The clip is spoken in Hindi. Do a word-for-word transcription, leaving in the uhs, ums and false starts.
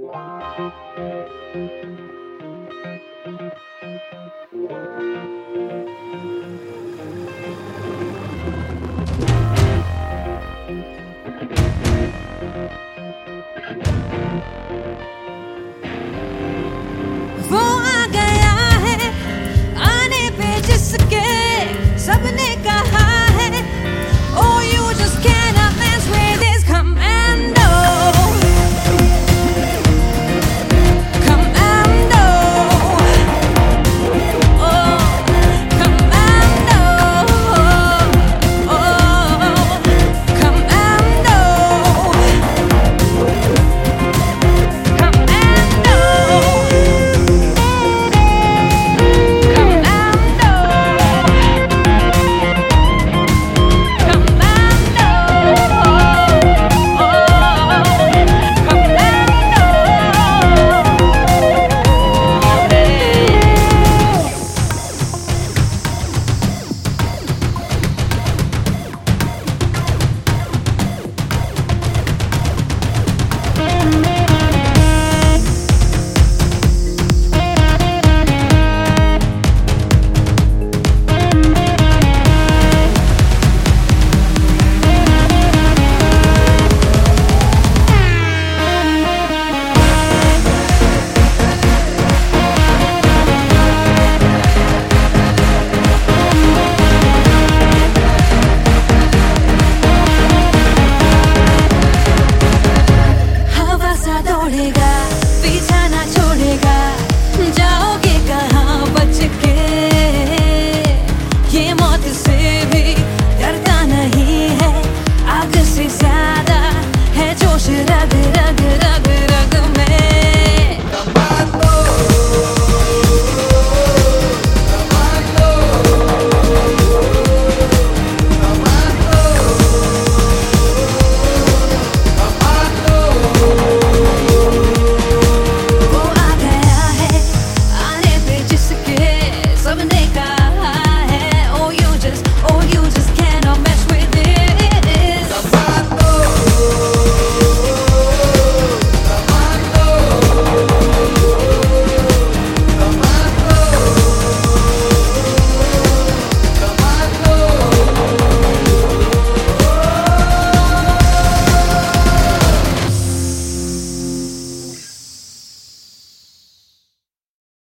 वो आ गया है आने पे जिसके सबने कहा है Oh you just cannot mess with this commando Commando Oh commando Oh commando दौड़ेगा पीछा ना छोड़ेगा जाओगे कहाँ बच के ये मौत से भी डरता नहीं है आग से ज्यादा है जोश रग रग